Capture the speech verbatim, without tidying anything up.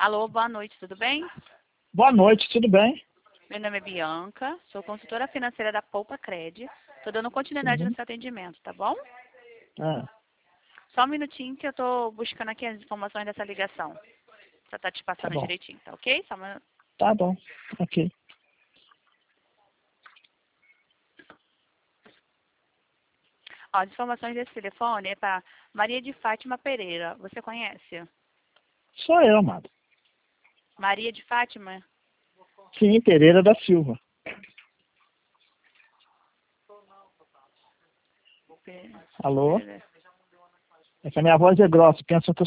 Alô, boa noite, tudo bem? Boa noite, tudo bem? Meu nome é Bianca, sou consultora financeira da Poupa Cred. Estou dando continuidade Uhum. no seu atendimento, tá bom? Ah, Só um minutinho que eu estou buscando aqui as informações dessa ligação. Pra tá te tá passando bom, direitinho, tá ok? Só um minu- tá bom, ok. Ó, as informações desse telefone é para Maria de Fátima Pereira. Você conhece? Sou eu, amado. Maria de Fátima? Sim, Pereira da Silva. Alô? Pereira. É que a minha voz é grossa, pensa que eu